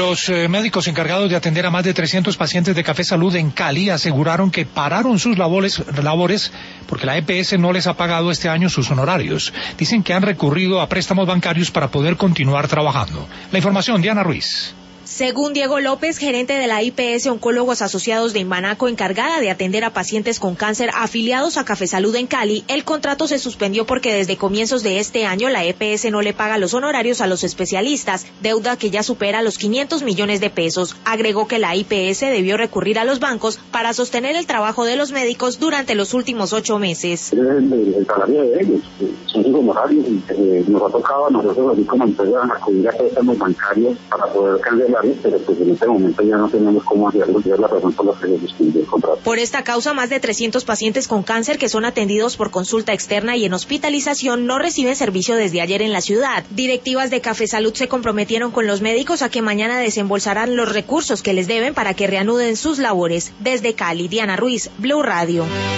Los médicos encargados de atender a más de 300 pacientes de Café Salud en Cali aseguraron que pararon sus labores porque la EPS no les ha pagado este año sus honorarios. Dicen que han recurrido a préstamos bancarios para poder continuar trabajando. La información, Diana Ruiz. Según Diego López, gerente de la IPS Oncólogos Asociados de Imbanaco, encargada de atender a pacientes con cáncer afiliados a Café Salud en Cali, el contrato se suspendió porque desde comienzos de este año la EPS no le paga los honorarios a los especialistas, deuda que ya supera los 500 millones de pesos. Agregó que la IPS debió recurrir a los bancos para sostener el trabajo de los médicos durante los últimos 8 meses. El salario de ellos, son sus honorarios, nos ha tocado a nosotros así como empresa acudir a préstamos bancarios para poder cancelar, pero pues en este momento ya no tenemos cómo hacerlo, y es la razón por la que se suspendió el contrato. Por esta causa, más de 300 pacientes con cáncer que son atendidos por consulta externa y en hospitalización no reciben servicio desde ayer en la ciudad. Directivas de Café Salud se comprometieron con los médicos a que mañana desembolsarán los recursos que les deben para que reanuden sus labores. Desde Cali, Diana Ruiz, Blue Radio.